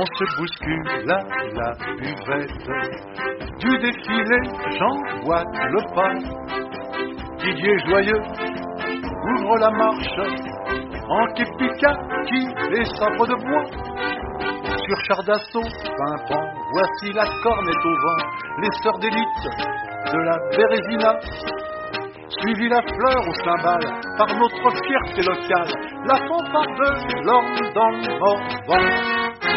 On se bouscule à la buvette. Du défilé, j'emboîte le pas. Didier joyeux ouvre la marche. En Kepika, les sabres de bois. Sur char d'assaut, pimpant, voici la cornette au vent. Les sœurs d'élite de la Bérésina. Suivi la fleur au cymbale par notre fierté locale. La fanfare de l'orme dans le Morvan.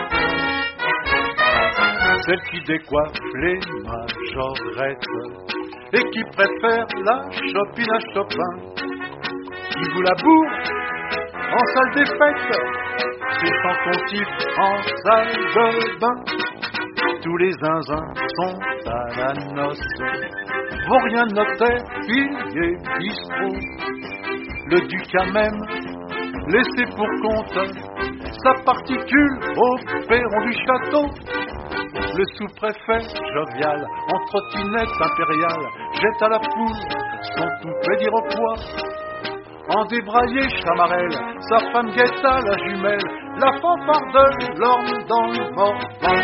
Celle qui décoiffe les majorettes et qui préfère la chopine à Chopin, qui vous la bourre en salle des fêtes, ses chantons sifflent en salle de bain. Tous les zinzins sont à la noce, vont rien noter, pilier, bistrot. Le duc a même laissé pour compte sa particule au perron du château. Le sous-préfet, jovial, en trottinette impériale, jette à la foule son toupet d'Iroquois. En débraillé chamarelle, sa femme guetta la jumelle, la fanfare de l'orme dans le Morvan.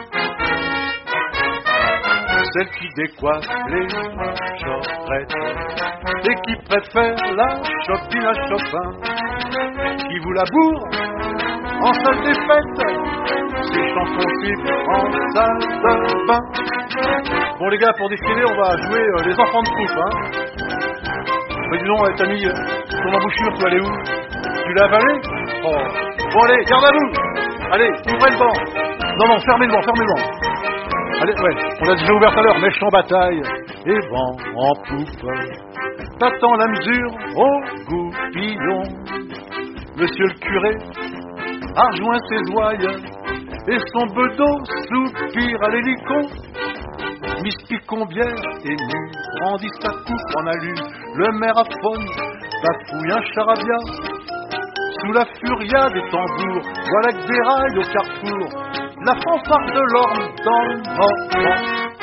Celle qui décoiffe les majorettes et qui préfère la chopine à Chopin, qui vous la bourre en salle des fêtes, ses chansons sifflent en salle de bain. Bon les gars, pour défiler, on va jouer les enfants de troupe, hein. Mais dis donc, t'as mis ton embouchure, tu vas aller où? Tu l'as avalé? Oh. Bon allez, garde à vous. Allez, ouvrez le banc. Non, fermez le banc. Allez, ouais, on l'a déjà ouvert tout à l'heure, mèche en bataille et vent en poupe. T'attends la mesure au goupillon. Monsieur le curé a rejoint ses ouailles et son bedeau soupire à l'hélicon. Miss Picombière émue brandit sa coupe en alu. Le maire aphone bafouille un charabia. Sous la furia des tambours, voilà que déraille au carrefour la fanfare de l'orme dans le Morvan.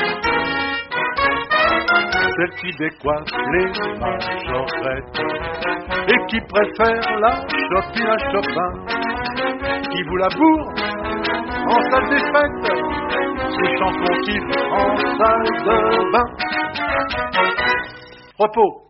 Celle qui décoiffe les majorettes et qui préfère la chopine à Chopin, qui vous la bourre en salle des fêtes, ses chansons sifflent en salle de bain. Repos.